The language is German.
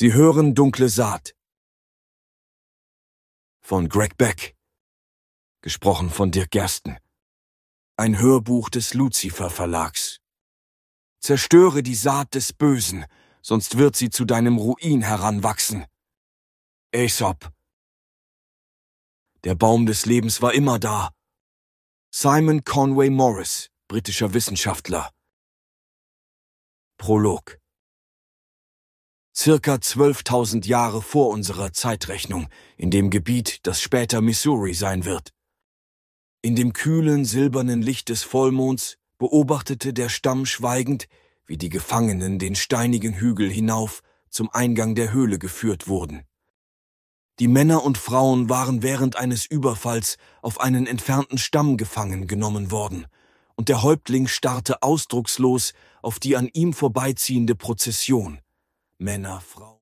Sie hören Dunkle Saat von Greg Beck, gesprochen von Dirk Gersten. Ein Hörbuch des Lucifer Verlags. Zerstöre die Saat des Bösen, sonst wird sie zu deinem Ruin heranwachsen. Aesop. Der Baum des Lebens war immer da. Simon Conway Morris, britischer Wissenschaftler. Prolog. Circa 12.000 Jahre vor unserer Zeitrechnung, in dem Gebiet, das später Missouri sein wird. In dem kühlen, silbernen Licht des Vollmonds beobachtete der Stamm schweigend, wie die Gefangenen den steinigen Hügel hinauf zum Eingang der Höhle geführt wurden. Die Männer und Frauen waren während eines Überfalls auf einen entfernten Stamm gefangen genommen worden, und der Häuptling starrte ausdruckslos auf die an ihm vorbeiziehende Prozession. Männer, Frauen.